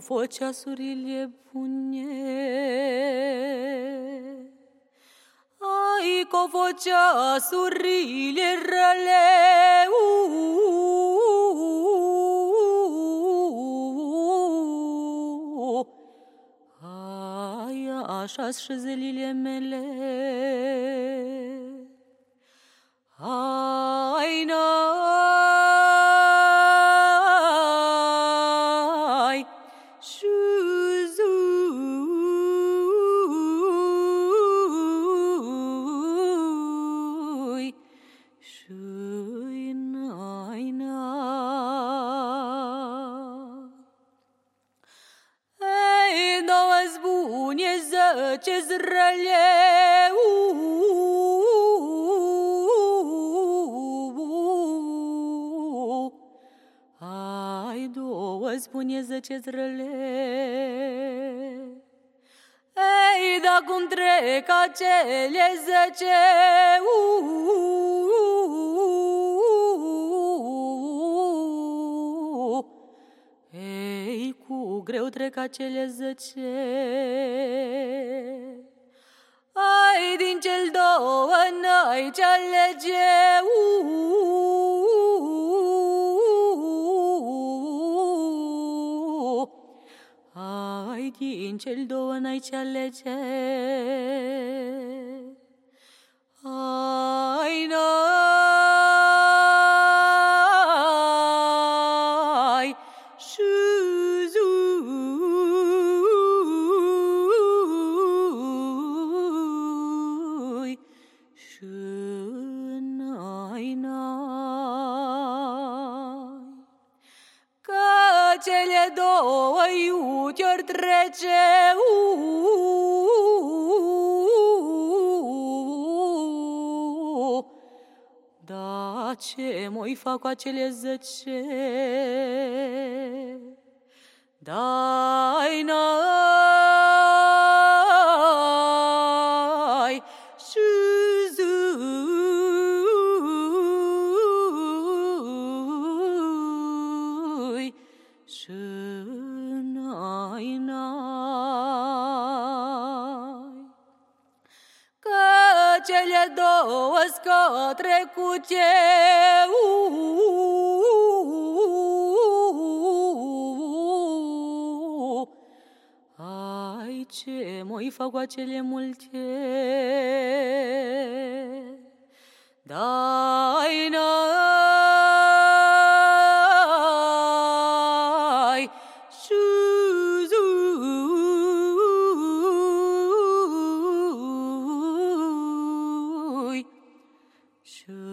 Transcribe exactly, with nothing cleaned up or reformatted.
fă ceasurile bune. Ai că fă ceasurile rele. Ai așa-s și zilele mele. Ai n-ai șuzui și n-ai n-ai. Ei, două-ți bune zece-ți rele. Ai două-ți bune zece-ți rele. Ei, da cum trec acele zece. Ei, cu greu trec acele zece. Ai, din cel două n-ai ce alege. Ai, din cel două n-ai ce alege. Ai, n-ai șuzui și n-ai n-ai. Că cele două iute ori trece. Da, ce m-oi fac cu acele zece? Da-i n-ai șuzui și n-ai n-ai. Că cele două scă trecute. Ai, ce m-oi fac cu acele multe? Da-i n-ai șuzui și